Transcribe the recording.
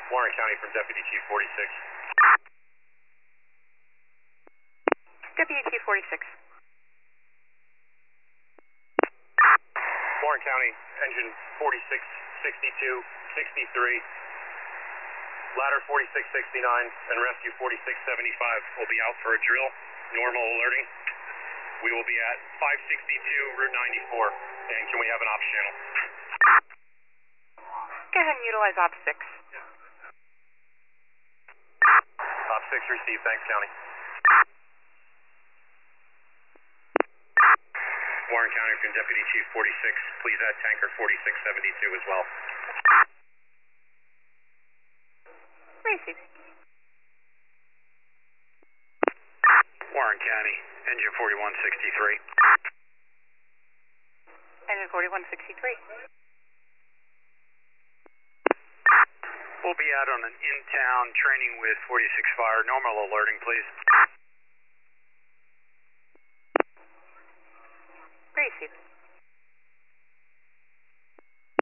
Warren County from Deputy Chief 46. Deputy Chief 46. Warren County, engine 46, 62, 63, ladder 4669, and rescue 4675 will be out for a drill, normal alerting. We will be at 562 Route 94, and can we have an ops channel? Go ahead and utilize Op 6. Ops 6 received, thanks County. Warren County from Deputy Chief 46, please add tanker 4672 as well. Receive. Warren County, engine 4163. Engine 4163. We'll be out on an in-town training with 46 Fire. Normal alerting, please. Receive.